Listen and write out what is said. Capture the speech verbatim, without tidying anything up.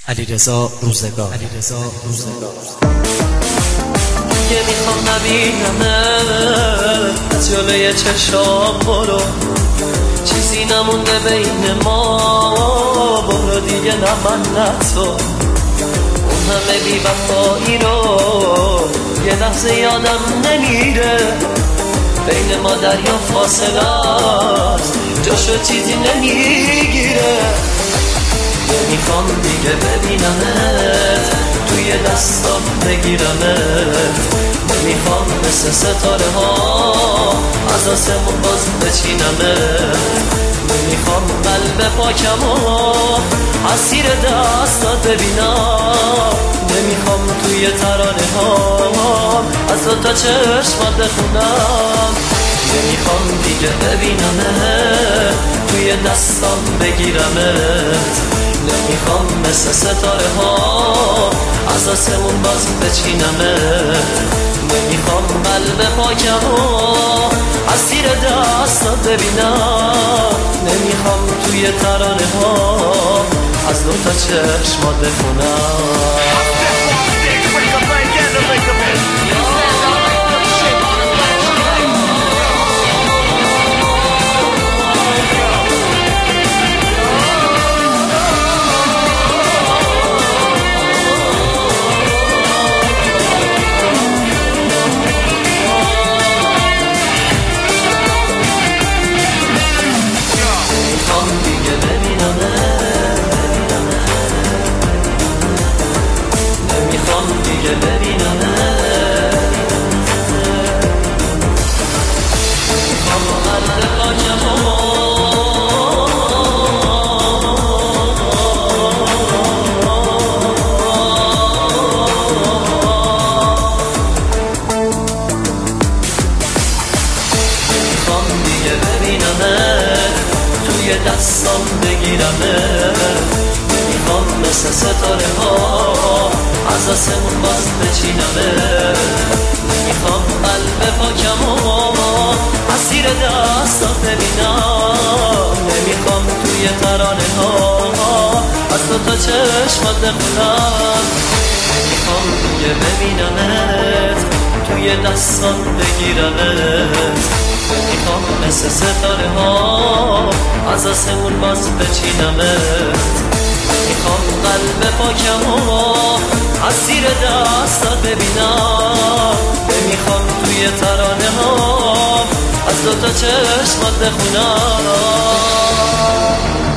علیرضا روزگار. علیرضا روزگار. دیگه میخوام نبینمت از جلوی چشام، برو چیزی نمونده بین ما، برو دیگه نه من نه تو. اون همه بی وفایی رو یه لحظه یادم نمیره، بین ما دریا فاصله است، جاشو چیزی نمیگیره. نمیخوام دیگه ببینمت، توی دستام بگیرمت، نمیخوام مثل ستاره ها از آسمون باز بچینمت، نمیخوام قلب پاکم و اسیر دستات ببینم، نمیخوام توی ترانه ها از دو تا چشمات بخونم، نمیخوام دیگه ببینمت، توی دستام بگیرمت، نمیخوام مثل ستاره ها از آسمون باز بچینمت، نمیخوام قلب پاکم و اسیر دستات ببینم، نمیخوام توی ترانه ها از دو تا چشمات بخونم. توی دستام بگیرمت، نمیخوام مثل ستاره ها از آسمون باز بچینمت، نمیخوام قلب پاکم و اسیر دستات ببینم، نمیخوام توی ترانه ها از دو تا چشمات بخونم، نمیخوام دیگه ببینمت، توی دستام بگیرمت، نمیخوام مثل ستاره ها از آسمون باز بچینمت، نمیخوام قلب پاکم و اسیر دستات ببینم، نمیخوام توی ترانه ها از دو تا چشمات بخونم.